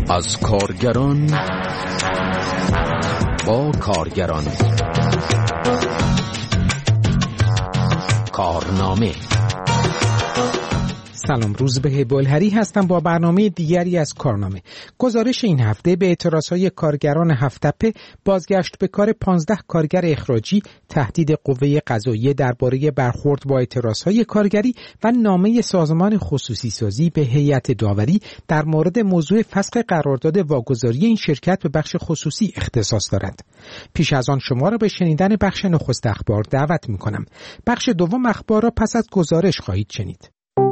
از کارگران با کارگران. کارنامه. سلام، روزبه بلهری هستم با برنامه دیگری از کارنامه. گزارش این هفته به اعتراضهای کارگران هفت‌تپه، بازگشت به کار 15 کارگر اخراجی، تهدید قوه قضاییه درباره برخورد با اعتراضهای کارگری و نامه سازمان خصوصی سازی به هیئت داوری در مورد موضوع فسخ قرارداد واگذاری این شرکت به بخش خصوصی اختصاص دارد. پیش از آن شما را به شنیدن بخش نخست اخبار دعوت می‌کنم. بخش دوم اخبار را پس از گزارش خواهید شنید.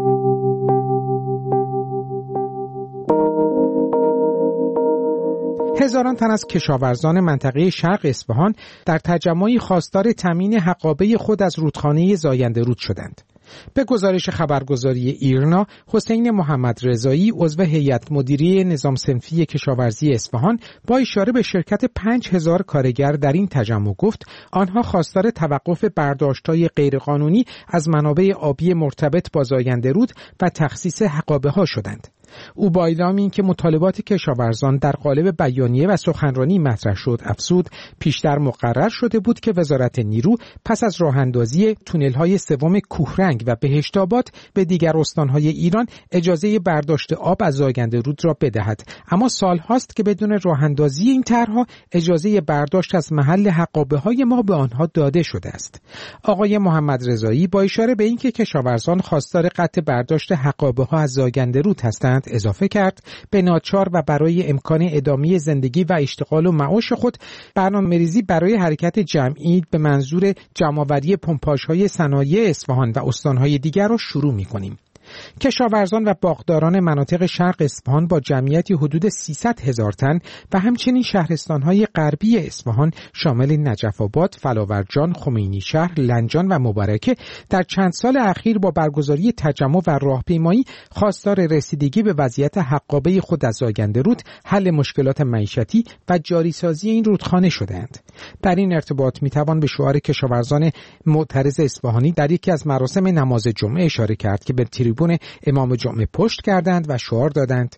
هزاران تن از کشاورزان منطقه شرق اصفهان در تجمعی خواستار تامین حقابه خود از رودخانه زاینده رود شدند. به گزارش خبرگزاری ایرنا، حسین محمد رضایی، عضو هیئت مدیره نظام صنفی کشاورزی اصفهان، با اشاره به شرکت 5000 کارگر در این تجمع گفت آنها خواستار توقف برداشت‌های غیرقانونی از منابع آبی مرتبط با زاینده رود و تخصیص حقابه‌ها شدند. او با اعلام اینکه مطالبات کشاورزان در قالب بیانیه و سخنرانی مطرح شد افزود پیشتر مقرر شده بود که وزارت نیرو پس از راه‌اندازی تونل‌های سوم کوهرنگ و بهشت‌آباد به دیگر استان‌های ایران اجازه برداشت آب از زاینده رود را بدهد، اما سال‌هاست که بدون راه‌اندازی این طرح‌ها اجازه برداشت از محل حقابه‌های ما به آنها داده شده است. آقای محمد رضایی با اشاره به اینکه کشاورزان خواستار قطع برداشت حقابه‌ها از زاینده رود هستند اضافه کرد به ناچار و برای امکان ادامه زندگی و اشتغال و معاش خود برنامه‌ریزی برای حرکت جمعی به منظور جمع‌آوری پمپاژهای صنایع اصفهان و استان‌های دیگر را شروع می‌کنیم. کشاورزان و باغداران مناطق شرق اصفهان با جمعیتی حدود 300,000 تن و همچنین شهرستان‌های غربی اصفهان شامل نجف‌آباد، فلاورجان، خمینی شهر، لنجان و مبارکه در چند سال اخیر با برگزاری تجمع و راهپیمایی خواستار رسیدگی به وضعیت حقابه خود از زاینده رود، حل مشکلات معیشتی و جاریسازی این رودخانه شدند. در این ارتباط میتوان به شعار کشاورزان معترض اصفهانی در یکی از مراسم نماز جمعه اشاره کرد که به تریبون امام جمعه پشت کردند و شعار دادند: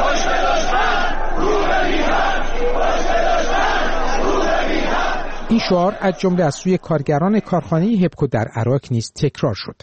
این شعار از جمله از سوی کارگران کارخانه هپکو در عراق نیز تکرار شد.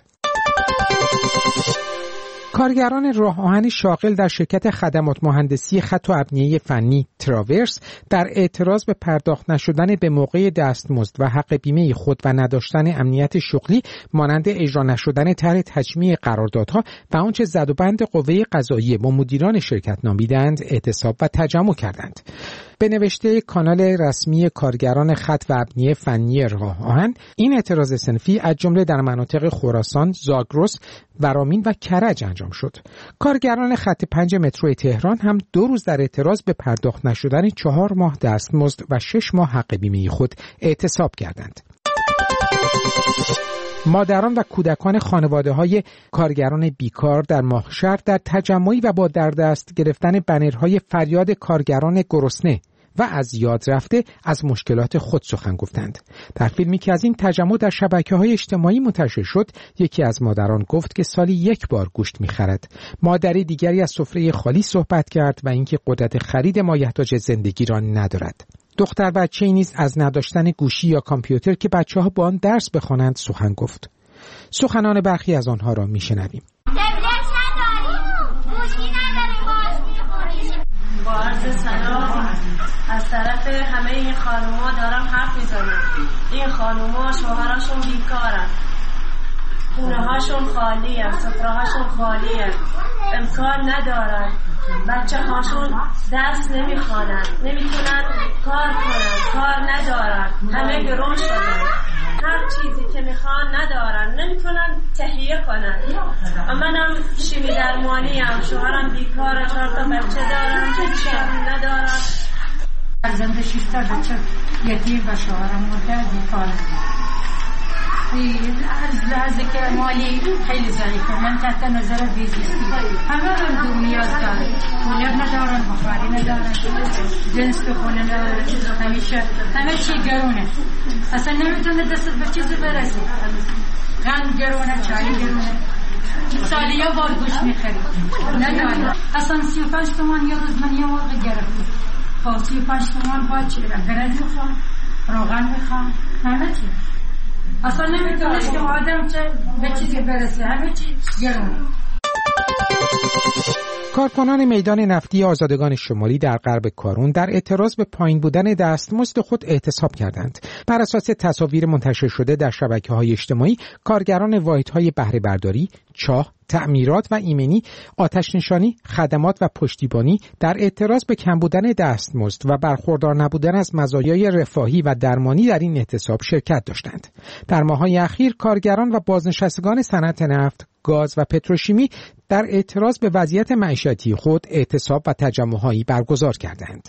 کارگران راه آهن شاغل در شرکت خدمات مهندسی خط و ابنیه فنی تراورس در اعتراض به پرداخت نشدن به موقع دستمزد و حق بیمه خود و نداشتن امنیت شغلی مانند اجرا نشدن طرح تجمیع قراردادها و آنچه زد و بند قوه قضاییه با مدیران شرکت نامیدند اعتصاب و تجمع کردند. به نوشته کانال رسمی کارگران خط و ابنیه فنی راه آهن، این اعتراض صنفی از جمله در مناطق خراسان، زاگرس، ورامین و کرج انجام شد. کارگران خط 5 مترو تهران هم 2 روز در اعتراض به پرداخت نشدن 4 ماه دستمزد و 6 ماه حق بیمه خود اعتصاب کردند. مادران و کودکان خانواده‌های کارگران بیکار در ماهشهر در تجمعی و با در دست گرفتن بنرهای فریاد کارگران گرسنه و از یاد رفته از مشکلات خود سخن گفتند. در فیلمی که از این تجمع در شبکه‌های اجتماعی منتشر شد، یکی از مادران گفت که سالی 1 بار گوشت می‌خرد. مادری دیگری از سفره خالی صحبت کرد و اینکه قدرت خرید مایحتاج زندگی را ندارد. دختر بچه‌ای نیز از نداشتن گوشی یا کامپیوتر که بچه‌ها با آن درس بخوانند سخن گفت. سخنان برخی از آنها را میشنویم. با عرض سلام از طرف همه این خانوما دارم حرف میزنم. این خانوما شوهراشون بیکارن، خونه هاشون خالیه، سفره هاشون خالیه، امکان ندارن، بچه هاشون درس نمیخوانن، نمیتونن کار کنن، کار ندارن، همه گرون شدن، هر چیزی که میخوان ندارن، نمیتونن تهیه کنن. منم شیمی درمانیم، شوهرم بیکاره، 4 تا بچه دارم، هیچی ندارم. فرزند 6 تا بچه یتیم و شوهرم مرده بیکاره. از لحظه که مالی خیلی ضعیفه، من تحت نظر بیزیستی، همه هم دو نیاز دارن، کولر ندارن، بخاری ندارن، جنس به خونه ندارن، همیشه همه چی گرونه، اصلا نمیتونه دست به چیزی برسه، غم گرونه، چای گرونه، سالی ها بار گوش میخریم نه اصلا 35 تومان یه روز من یه مرغ گرفتم. خب 35 تومان باید چی برم برد میخوام روغن میخوام همه چی اصلا نمیتونست که آدم چه به چیزی برسه همه چی گرونه. کارکنان میدان نفتی آزادگان شمالی در غرب کارون در اعتراض به پایین بودن دستمزد خود اعتصاب کردند. بر اساس تصاویر منتشر شده در شبکه‌های اجتماعی، کارگران واحدهای بهره برداری، چاه، تعمیرات و ایمنی، آتش نشانی، خدمات و پشتیبانی در اعتراض به کم بودن دستمزد و برخوردار نبودن از مزایای رفاهی و درمانی در این اعتصاب شرکت داشتند. در ماه‌های اخیر کارگران و بازنشستگان صنعت نفت، گاز و پتروشیمی در اعتراض به وضعیت معیشتی خود اعتصاب و تجمع‌هایی برگزار کردند.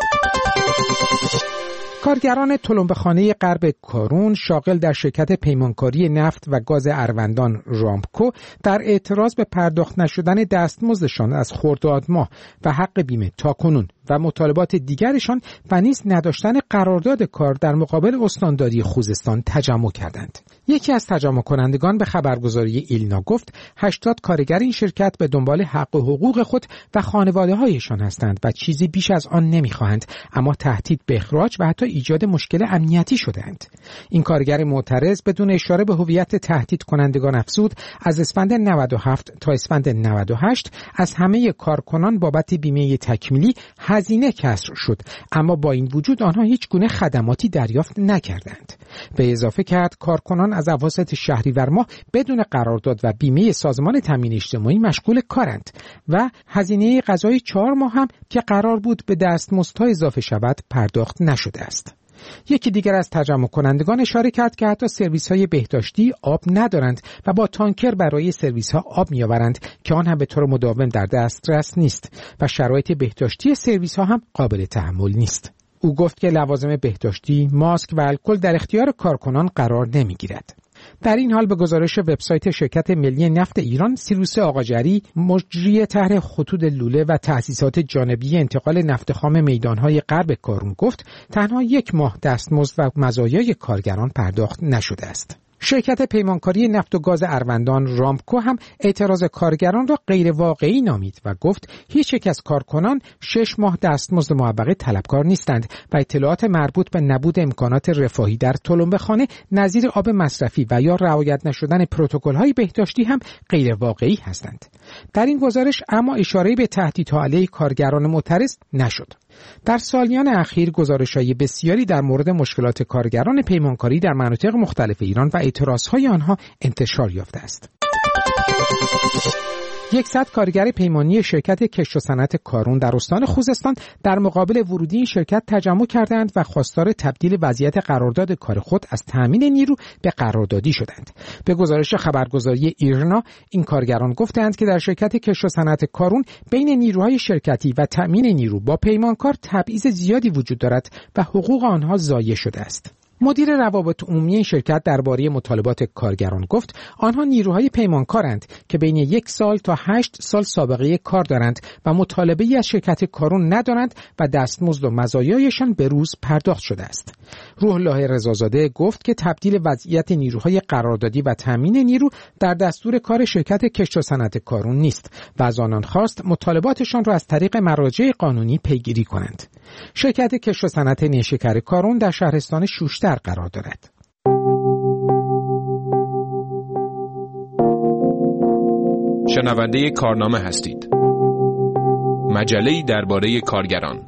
کارگران تلمبه‌خانه غرب کارون شاغل در شرکت پیمانکاری نفت و گاز اروندان رامکو در اعتراض به پرداخت نشدن دستمزدشان از خرداد ماه و حق بیمه تاکنون و مطالبات دیگرشان و نیز نداشتن قرارداد کار در مقابل استانداری خوزستان تجمع کردند. یکی از تجمع کنندگان به خبرگزاری ایلنا گفت 80 کارگر این شرکت به دنبال حق و حقوق خود و خانواده‌هایشان هستند و چیزی بیش از آن نمی‌خواهند، اما تهدید به اخراج و حتی ایجاد مشکل امنیتی شدند. این کارگر معترض بدون اشاره به هویت تهدید کنندگان افزود از اسفند 97 تا اسفند 98 از همه کارکنان بابت بیمه تکمیلی هزینه کسر شد، اما با این وجود آنها هیچ گونه خدماتی دریافت نکردند. به اضافه کرد کارکنان از اواسط شهریور ماه بدون قرارداد و بیمه سازمان تامین اجتماعی مشغول کارند و هزینه غذای 4 ماه هم که قرار بود به دستمزدها اضافه شود پرداخت نشده است. یکی دیگر از تجمع کنندگان اشاره کرد که حتی سرویس‌های بهداشتی آب ندارند و با تانکر برای سرویس‌ها آب می‌آورند که آن هم به طور مداوم در دسترس نیست و شرایط بهداشتی سرویس‌ها هم قابل تحمل نیست. او گفت که لوازم بهداشتی، ماسک و الکل در اختیار کارکنان قرار نمی‌گیرد. در این حال به گزارش وبسایت شرکت ملی نفت ایران، سیروس آقاجری، مجری طرح خطوط لوله و تأسیسات جانبی انتقال نفت خام میدانهای غرب کارون گفت تنها 1 ماه دستمزد و مزایای کارگران پرداخت نشده است. شرکت پیمانکاری نفت و گاز اروندان رامکو هم اعتراض کارگران را غیر واقعی نامید و گفت هیچ یک از کارکنان 6 ماه دستمزد موبقه طلبکار نیستند و اطلاعات مربوط به نبود امکانات رفاهی در تلمبه‌خانه نظیر آب مصرفی و یا رعایت نشدن پروتکل‌های بهداشتی هم غیر واقعی هستند. در این گزارش اما اشاره‌ای به تهدیدها علیه کارگران معترض نشد. در سالیان اخیر گزارش‌های بسیاری در مورد مشکلات کارگران پیمانکاری در مناطق مختلف ایران و اعتراضهای آنها انتشار یافته است. 100 کارگر پیمانی شرکت کشت و صنعت کارون در استان خوزستان در مقابل ورودی این شرکت تجمع کردند و خواستار تبدیل وضعیت قرارداد کار خود از تامین نیرو به قراردادی شدند. به گزارش خبرگزاری ایرنا، این کارگران گفتند که در شرکت کشت و صنعت کارون بین نیروهای شرکتی و تامین نیرو با پیمانکار تبعیض زیادی وجود دارد و حقوق آنها ضایع شده است. مدیر روابط عمومی این شرکت درباره مطالبات کارگران گفت آنها نیروهای پیمانکارند که بین 1 سال تا 8 سال سابقه کار دارند و مطالبه‌ای از شرکت کارون ندارند و دستمزد و مزایایشان به روز پرداخت شده است. روح الله رضازاده گفت که تبدیل وضعیت نیروهای قراردادی و تامین نیرو در دستور کار شرکت کشت و صنعت کارون نیست و از آنان خواست مطالباتشان را از طریق مراجع قانونی پیگیری کنند. شرکت کشت و صنعت نیشکر کارون در شهرستان شوشتر قرار دارد. شنونده کارنامه هستید. مجله‌ای درباره کارگران.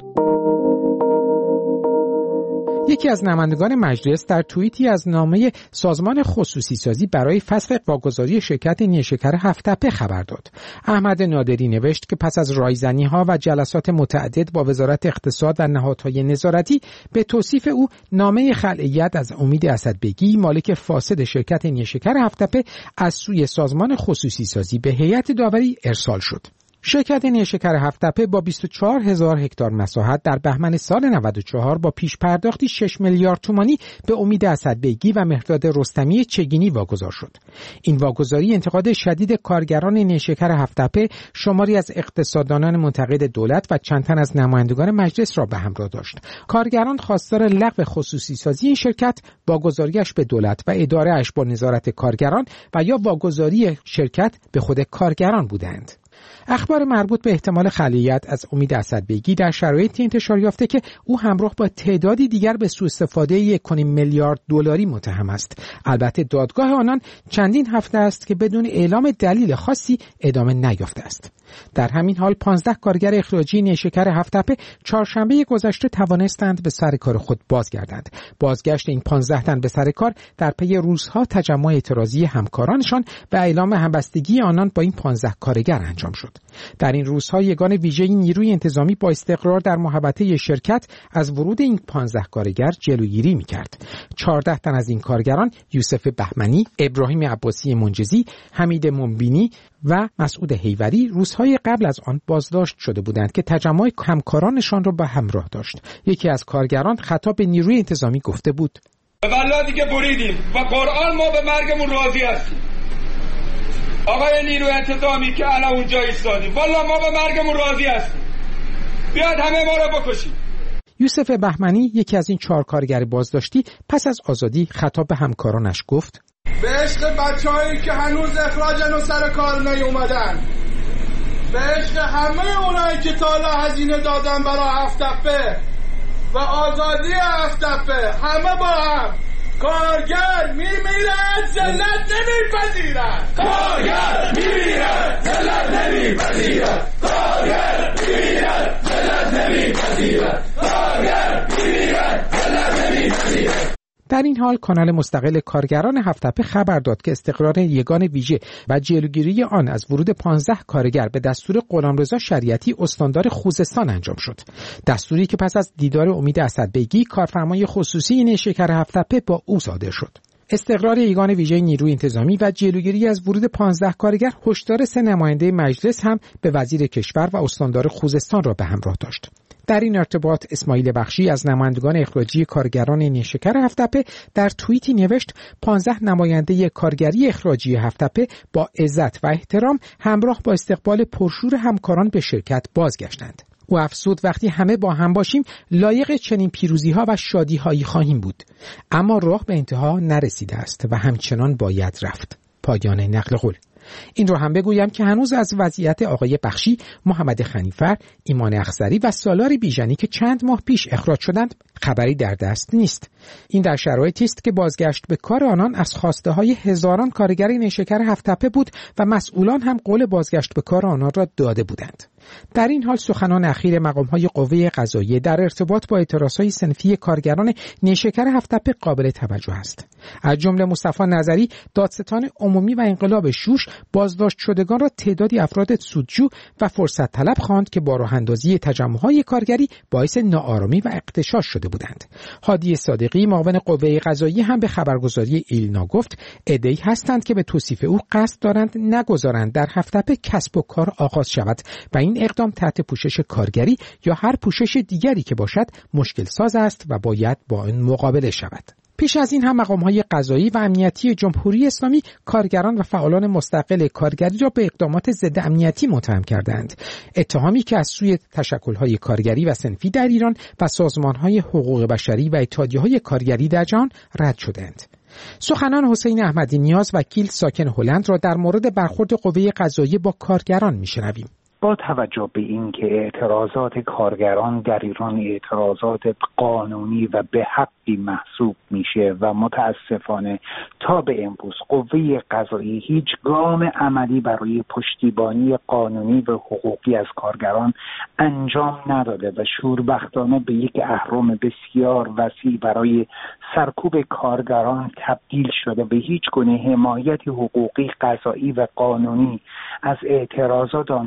یکی از نمایندگان مجلس در توییتی از نامه سازمان خصوصی سازی برای فسخ واگذاری شرکت نیشکر هفت‌تپه خبر داد. احمد نادری نوشت که پس از رایزنی‌ها و جلسات متعدد با وزارت اقتصاد و نهادهای نظارتی به توصیف او نامه خلع از امید اسدبگی مالک فاسد شرکت نیشکر هفت‌تپه از سوی سازمان خصوصی سازی به هیئت داوری ارسال شد. شرکت نیشکر هفت‌تپه با 24,000 هکتار مساحت در بهمن سال 94 با پیش پرداختی 6 میلیارد تومانی به امید اسدبیگی و مهرداد رستمی چگینی واگذار شد. این واگذاری انتقاد شدید کارگران نیشکر هفت‌تپه، شماری از اقتصاددانان منتقد دولت و چند تن از نمایندگان مجلس را به همراه داشت. کارگران خواستار لغو خصوصی سازی این شرکت، واگذاریش به دولت و اداره‌اش با نظارت کارگران و یا واگذاری شرکت به خود کارگران بودند. اخبار مربوط به احتمال خلیعت از امید اسدبیگی در شرایطی انتشار یافته که او همراه با تعدادی دیگر به سوء استفاده 1.5 میلیارد دلاری متهم است. البته دادگاه آنان چندین هفته است که بدون اعلام دلیل خاصی ادامه نیافته است. در همین حال 15 کارگر اخراجی نیشکر هفت‌تپه چهارشنبه گذشته توانستند به سر کار خود بازگردند. بازگشت این 15 تن به سر کار در پی روزها تجمع اعتراضی همکارانشان و اعلام همبستگی آنان با این 15 کارگر انجام شد. در این روزها یگان ویژه نیروی انتظامی با استقرار در محوطه شرکت از ورود این 15 کارگر جلوگیری می‌کرد. 14 تن از این کارگران، یوسف بهمنی، ابراهیم عباسی منجزی، حمید منبینی و مسعود حیوری، روزهای قبل از آن بازداشت شده بودند که تجمع همکارانشان را به همراه داشت. یکی از کارگران خطاب به نیروی انتظامی گفته بود: والله دیگه بریدیم و قرآن ما به مرگمون راضی هستیم. آقای نیروی انتظامی که الان اونجا ایستادیم، والله ما به مرگمون راضی هستیم. بیاد همه ما رو بکشید. یوسف بهمنی، یکی از این 4 کارگر بازداشتی، پس از آزادی خطاب به همکارانش گفت: به عشق بچه‌هایی که هنوز اخراجن و سر کار نیومدن، به عشق همه اونایی که تا حالا هزینه دادن برای هفت‌تپه و آزادی هفت‌تپه، همه با هم. کارگر میمیرد، ذلت نمیپذیرد. کارگر میمیرد، ذلت نمیپذیرد. کارگر میمیرد، ذلت نمیپذیرد. کارگر میمیرد، ذلت نمیپذیرد. در این حال کانال مستقل کارگران هفت‌تپه خبر داد که استقرار یگان ویژه و جلوگیری آن از ورود 15 کارگر به دستور غلامرضا شریعتی استاندار خوزستان انجام شد. دستوری که پس از دیدار امید اسدبیگی، کارفرمای خصوصی نیشکر هفت‌تپه، با او صادر شد. استقرار یگان ویژه نیروی انتظامی و جلوگیری از ورود 15 کارگر هشدار 3 نماینده مجلس هم به وزیر کشور و استاندار خوزستان را به همراه داشت. در این ارتباط اسماعیل بخشی از نمایندگان اخراجی کارگران نیشکر هفت‌تپه در توییتی نوشت: 15 نماینده کارگری اخراجی هفت‌تپه با عزت و احترام همراه با استقبال پرشور همکاران به شرکت بازگشتند. او افزود: وقتی همه با هم باشیم لایق چنین پیروزی‌ها و شادی‌هایی خواهیم بود، اما راه به انتها نرسیده است و همچنان باید رفت. پایان نقل قول. این رو هم بگویم که هنوز از وضعیت آقای بخشی، محمد خنیفر، ایمان اخضری و سالار بیژنی که چند ماه پیش اخراج شدند خبری در دست نیست. این در شرایطی است که بازگشت به کار آنان از خواسته های هزاران کارگر نیشکر هفت‌تپه بود و مسئولان هم قول بازگشت به کار آنان را داده بودند. در این حال سخنان اخیر مقام‌های قوه قضاییه در ارتباط با اعتراضهای صنفی کارگران نیشکر هفت‌تپه قابل توجه است. از جمله مصطفی نظری، دادستان عمومی و انقلاب شوش، بازداشت شدگان را تعدادی افراد سودجو و فرصت طلب خواند که با راه اندازی تجمع‌های کارگری باعث ناآرامی و اغتشاش شده بودند. هادی صادقی، معاون قوه قضاییه، هم به خبرگزاری ایلنا گفت: عده‌ای هستند که به توصیف او قصد دارند نگذارند در هفت‌تپه کسب و کار آغاز شود و این اقدام تحت پوشش کارگری یا هر پوشش دیگری که باشد مشکل ساز است و باید با آن مقابله شود. پیش از این هم مقام‌های قضایی و امنیتی جمهوری اسلامی کارگران و فعالان مستقل کارگری را به اقدامات ضد امنیتی متهم کردند. اتهامی که از سوی تشکل‌های کارگری و صنفی در ایران و سازمان‌های حقوق بشری و اتحادیه‌های کارگری در جهان رد شدند. سخنان حسین احمدی نیاز، وکیل ساکن هلند، را در مورد برخورد قوه قضاییه با کارگران می‌شنویم. با توجه به اینکه اعتراضات کارگران در ایران اعتراضات قانونی و به حقی محسوب میشه و متاسفانه تا به امروز قوه قضاییه هیچ گام عملی برای پشتیبانی قانونی و حقوقی از کارگران انجام نداده و شوربختانه به یک اهرم بسیار وسیع برای سرکوب کارگران تبدیل شده. به هیچ گونه حمایت حقوقی، قضایی و قانونی از اعتراضات آنها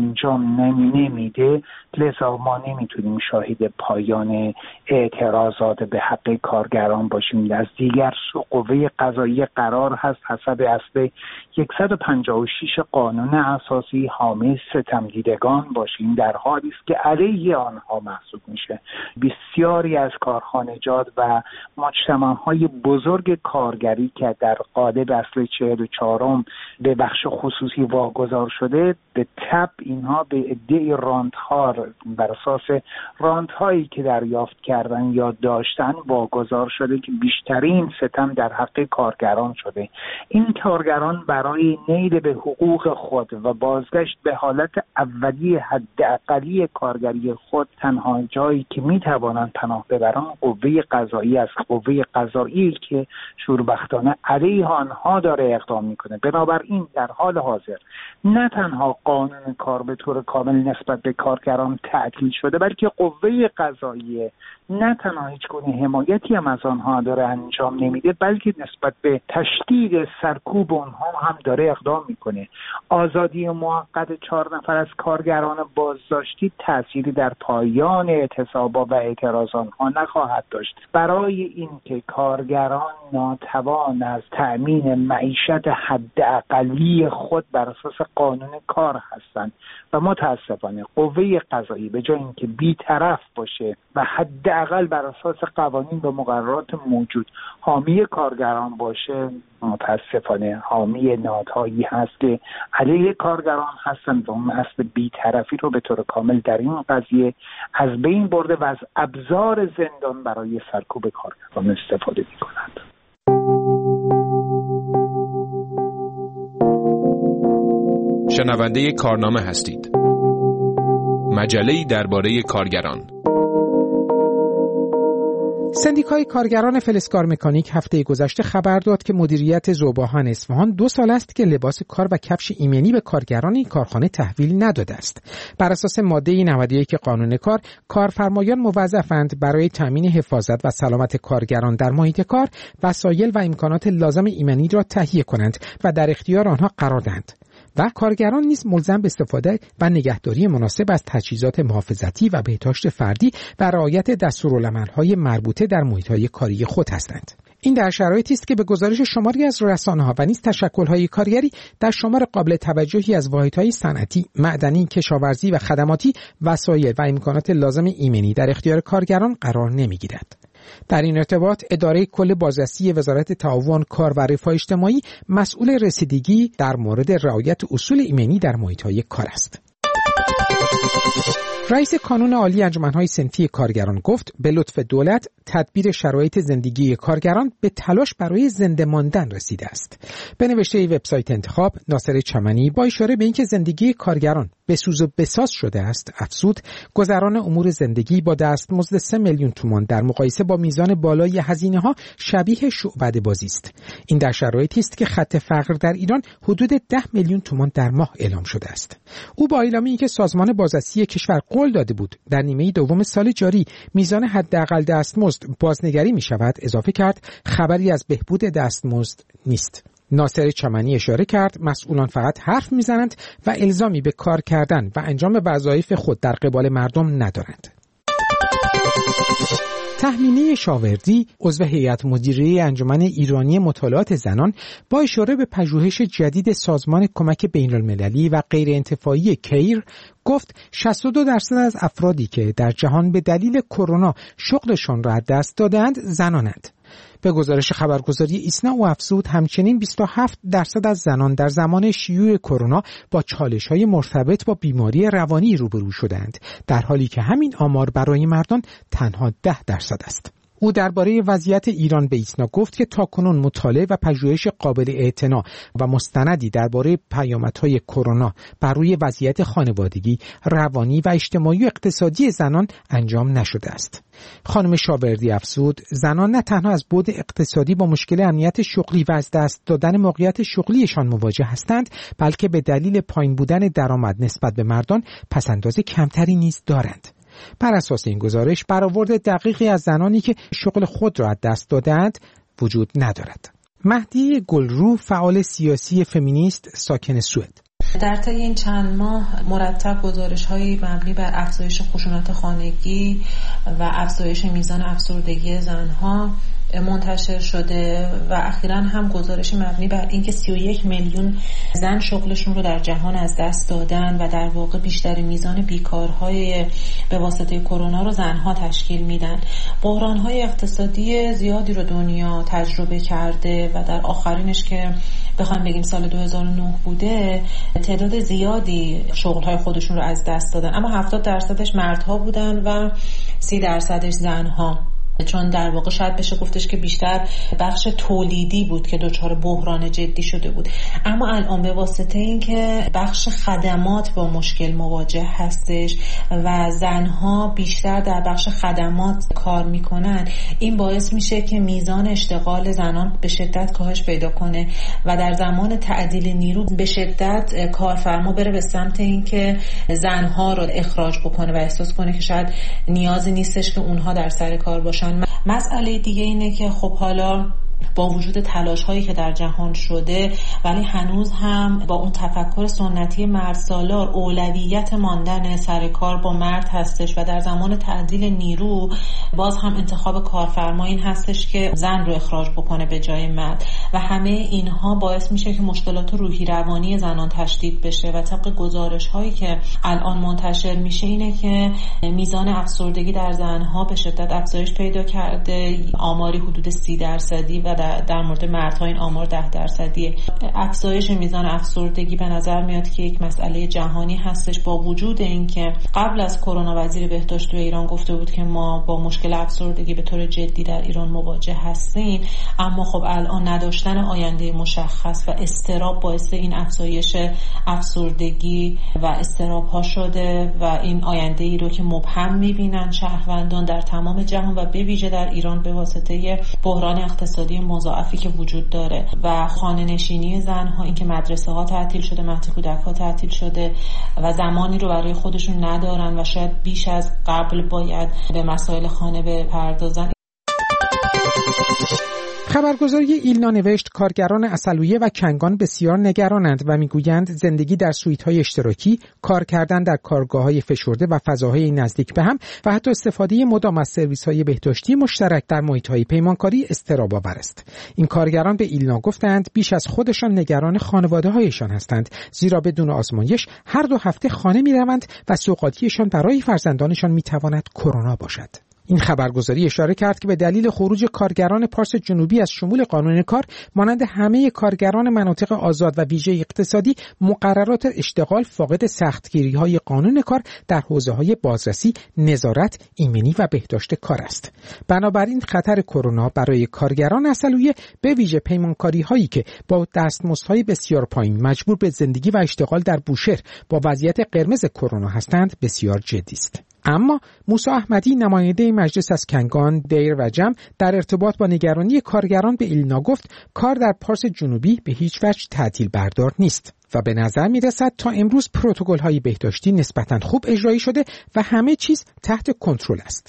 انجام نمیده، لذا ما نمیتونیم شاهد پایان اعتراضات به حق کارگران باشیم. از دیگر سو قوه قضاییه قرار هست حسب اصل 156 قانون اساسی حامی ستمدیدگان باشیم، در حالی است که علیه آنها محسوب میشه. بسیاری از کارخانجات و مجتمع‌های بزرگ کارگری که در قالب اصل 44 به بخش خصوصی واگذار شده، به تبع اینها به عده رانت‌ها بر اساس رانت‌هایی که دریافت کردن یا داشتن واگذار شده که بیشترین ستم در حق کارگران شده. این کارگران برای نیل به حقوق خود و بازگشت به حالت اولیه حداقلی کارگری خود، تنها جایی که میتوانند پناه ببرند قوه قضایی است، قوه قضایی که شوربختانه علیه آنها داره اقدام میکنه. بنابراین در حال حاضر نه تنها قانون کار به طور کامل نسبت به کارگران تعطیل شده، بلکه قوه قضاییه نه تنها هیچ گونه حمایتی هم از آنها داره انجام نمیده، بلکه نسبت به تشدید سرکوب آنها هم داره اقدام میکنه. آزادی موقت 4 نفر از کارگران بازداشتی تأثیری در پایان اعتصابات و اعتراض آنها نخواهد داشت. برای اینکه کارگران ناتوان از تأمین معیشت حداقلی خود بر اساس قانون کار هستند و متاسفانه قوه قضایی به جای اینکه بی‌طرف باشه و حداقل بر اساس قوانین و مقررات موجود حامی کارگران باشه، متاسفانه حامی نهادهایی هست که علیه کارگران هستند و اون اصل بی‌طرفی رو به طور کامل در این قضیه از بین برده و از ابزار زندان برای سرکوب کارگران استفاده می‌کنند. شنونده کارنامه هستید. مجله‌ای درباره کارگران. سندیکای کارگران فلزکار مکانیک هفته گذشته خبر داد که مدیریت ذوباهن اصفهان 2 سال است که لباس کار و کفش ایمنی به کارگران این کارخانه تحویل نداده است. بر اساس ماده 91 قانون کار، کارفرمایان موظفند برای تامین حفاظت و سلامت کارگران در محیط کار وسایل و امکانات لازم ایمنی را تهیه کنند و در اختیار آنها قرار دهند. و کارگران نیز ملزم به استفاده و نگهداری مناسب از تجهیزات محافظتی و بهداشت فردی و رعایت دستورالعمل‌های مربوطه در محیط‌های کاری خود هستند. این در شرایطی است که به گزارش شماری از رسانه‌ها و نیز تشکل‌های کارگری در شمار قابل توجهی از واحدهای صنعتی، معدنی، کشاورزی و خدماتی وسایل و امکانات لازم ایمنی در اختیار کارگران قرار نمی‌گیرد. در این ارتباط اداره کل بازرسی وزارت تعاون کار و رفاه اجتماعی مسئول رسیدگی در مورد رعایت اصول ایمنی در محیط‌های کار است. رئیس کانون عالی انجمن‌های صنفی کارگران گفت به لطف دولت تدبیر شرایط زندگی کارگران به تلاش برای زنده ماندن رسیده است. به نوشته وبسایت انتخاب، ناصر چمنی با اشاره به اینکه زندگی کارگران به سوز و بساز شده است، افزود گذران امور زندگی با دستمزد 3 میلیون تومان در مقایسه با میزان بالای هزینه‌ها شبیه شعبده بازی است. این در شرایطی است که خط فقر در ایران حدود 10 میلیون تومان در ماه اعلام شده است. او با اعلامی اینکه سازمان بازرسی کشور قول داده بود در نیمه دوم سال جاری میزان حداقل دستمزد بازنگری می شود، اضافه کرد خبری از بهبود دستمزد نیست. ناصر چمنی اشاره کرد مسئولان فقط حرف میزنند و الزامی به کار کردن و انجام وظایف خود در قبال مردم ندارند. تهمینه شاوردی، عضو هیئت مدیره انجمن ایرانی مطالعات زنان، با اشاره به پژوهش جدید سازمان کمک بین‌المللی و غیر انتفاعی کیر گفت 62% از افرادی که در جهان به دلیل کرونا شغلشان را از دست دادند زنانند. به گزارش خبرگزاری ایسنا او افزود همچنین 27% از زنان در زمان شیوع کرونا با چالش‌های مرتبط با بیماری روانی روبرو شدند، در حالی که همین آمار برای مردان تنها 10% است. او درباره وضعیت ایران به ایسنا گفت که تاکنون مطالعه و پژوهش قابل اعتنا و مستندی درباره پیامدهای کرونا بر روی وضعیت خانوادگی، روانی و اجتماعی و اقتصادی زنان انجام نشده است. خانم شاوردی افزود زنان نه تنها از بعد اقتصادی با مشکل امنیت شغلی و از دست دادن موقعیت شغلیشان مواجه هستند، بلکه به دلیل پایین بودن درآمد نسبت به مردان پس‌انداز کمتری نیز دارند. بر اساس این گزارش برآورد دقیقی از زنانی که شغل خود را از دست دادند وجود ندارد. مهدی گلرو، فعال سیاسی فمینیست ساکن سوئد: در طی این چند ماه مرتب گزارش‌هایی مبنی بر افزایش خشونت خانگی و افزایش میزان افسردگی زن‌ها منتشر شده و اخیراً هم گزارش مبنی بر اینکه 31 میلیون زن شغلشون رو در جهان از دست دادن و در واقع بیشترین میزان بیکارهای به واسطه کرونا رو زنها تشکیل میدن. بحران‌های اقتصادی زیادی رو دنیا تجربه کرده و در آخرینش که بخوام بگیم سال 2009 بوده، تعداد زیادی شغل‌های خودشون رو از دست دادن، اما 70% مردها بودن و 30% زنها، چون در واقع شاید بشه گفتش که بیشتر بخش تولیدی بود که دچار بحران جدی شده بود. اما الان به واسطه این که بخش خدمات با مشکل مواجه هستش و زنها بیشتر در بخش خدمات کار میکنن، این باعث میشه که میزان اشتغال زنان به شدت کاهش پیدا کنه و در زمان تعدیل نیرو به شدت کارفرما بره به سمت این که زنها رو اخراج بکنه و احساس کنه که شاید نیازی نیستش که اونها در سر کار باشن. مسئله دیگه اینه که خب حالا با وجود تلاش هایی که در جهان شده، ولی هنوز هم با اون تفکر سنتی مرد سالار اولویت ماندن سر کار با مرد هستش و در زمان تعدیل نیرو باز هم انتخاب کارفرما این هستش که زن رو اخراج بکنه به جای مرد و همه اینها باعث میشه که مشکلات روحی روانی زنان تشدید بشه و طبق گزارش هایی که الان منتشر میشه اینه که میزان افسردگی در زنها به شدت افزایش پیدا کرده، آماری حدود 30% و در مورد مردها این آمار 10%. افزایش میزان افسردگی به نظر میاد که یک مسئله جهانی هستش، با وجود اینکه قبل از کرونا وزیر بهداشت تو ایران گفته بود که ما با مشکل افسردگی به طور جدی در ایران مواجه هستیم، اما خب الان نداشتن آینده مشخص و اضطراب باعث این افزایش افسردگی و اضطراب ها شده و این آینده ای رو که مبهم میبینن شهروندان در تمام جهان و به ویژه در ایران به واسطه بحران اقتصادی مضاعفی که وجود داره و خانه نشینی زنها، اینکه مدرسه ها تعطیل شده، مهد کودک ها تعطیل شده و زمانی رو برای خودشون ندارن و شاید بیش از قبل باید به مسائل خانه بپردازن. خبرگزاری ایلنا نوشت کارگران عسلویه و کنگان بسیار نگرانند و میگویند زندگی در سویت‌های اشتراکی، کار کردن در کارگاه‌های فشرده و فضاهای نزدیک به هم و حتی استفاده مدام از سرویس‌های بهداشتی مشترک در محیط‌های پیمانکاری اضطراب‌آور است. این کارگران به ایلنا گفتند بیش از خودشان نگران خانواده‌هایشان هستند، زیرا بدون آزمایش هر 2 هفته خانه می‌روند و سوغاتیشان برای فرزندانشان می‌تواند کرونا باشد. این خبرگزاری اشاره کرد که به دلیل خروج کارگران پارس جنوبی از شمول قانون کار، مانند همه کارگران مناطق آزاد و ویژه اقتصادی، مقررات اشتغال فاقد سختگیری‌های قانون کار در حوزه‌های بازرسی، نظارت، ایمنی و بهداشت کار است. بنابراین خطر کرونا برای کارگران عسلویه، به ویژه پیمانکاری‌هایی که با دستمزدهای بسیار پایین مجبور به زندگی و اشتغال در بوشهر با وضعیت قرمز کرونا هستند، بسیار جدی است. اما موسی احمدی، نماینده مجلس از کنگان، دیر و جم، در ارتباط با نگرانی کارگران به ایلنا گفت کار در پارس جنوبی به هیچ وجه تعطیل بردار نیست و به نظر می رسد تا امروز پروتکل‌های بهداشتی نسبتاً خوب اجرایی شده و همه چیز تحت کنترل است.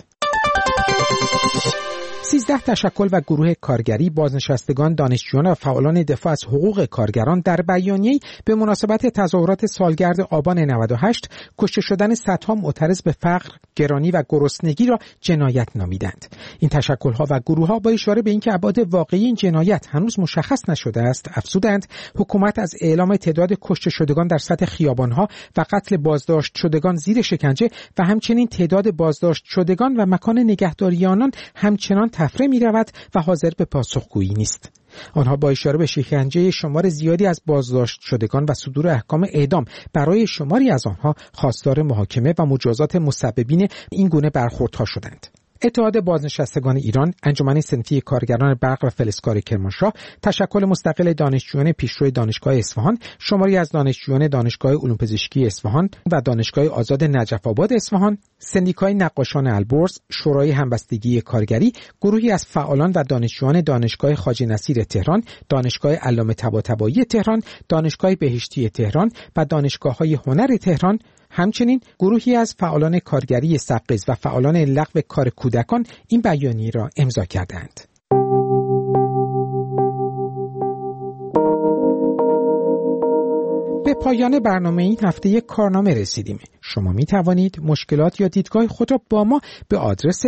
13 تشکل و گروه کارگری، بازنشستگان، دانشجویان و فعالان دفاع از حقوق کارگران در بیانیه‌ای به مناسبت تظاهرات سالگرد آبان 98 کشته شدن صدها معترض به فقر، گرانی و گرسنگی را جنایت نامیدند. این تشکل‌ها و گروه‌ها با اشاره به اینکه ابعاد واقعی این جنایت هنوز مشخص نشده است، افزودند حکومت از اعلام تعداد کشته شدگان در سطح خیابان‌ها و قتل بازداشت شدگان زیر شکنجه و همچنین تعداد بازداشت شدگان و مکان نگهداری آنان همچنان تفره می رود و حاضر به پاسخگویی نیست. آنها با اشاره به شکنجه شمار زیادی از بازداشت شدگان و صدور احکام اعدام برای شماری از آنها خواستار محاکمه و مجازات مسببین این گونه برخوردها شدند. اتحاد بازنشستگان ایران، انجمن صنفی کارگران برق و فلزکار کرمانشاه، تشکل مستقل دانشجویان پیشرو دانشگاه اصفهان، شماری از دانشجویان دانشگاه علوم پزشکی اصفهان و دانشگاه آزاد نجف آباد اصفهان، سندیکای نقاشان البرز، شورای همبستگی کارگری، گروهی از فعالان و دانشجویان دانشگاه خواجه نصیر تهران، دانشگاه علامه طباطبایی تهران، دانشگاه بهشتی تهران و دانشگاه‌های هنر تهران، همچنین گروهی از فعالان کارگری سقز و فعالان لغو کار کودکان این بیانیه را امضا کردند. به پایان برنامه این هفته یک کارنامه رسیدیم. شما می توانید مشکلات یا دیدگاه خود را با ما به آدرس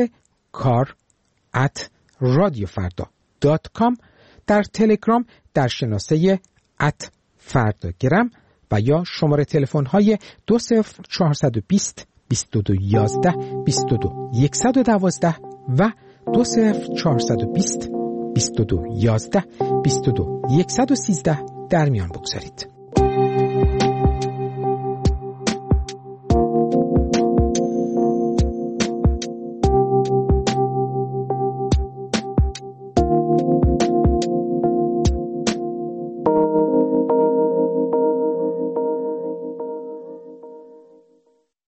kar@radiofarda.com در تلگرام در شناسه @fardagram و یا شماره تلفن های 20420 2211 22 112 و 20420 2211 22 113 در میان بگذارید.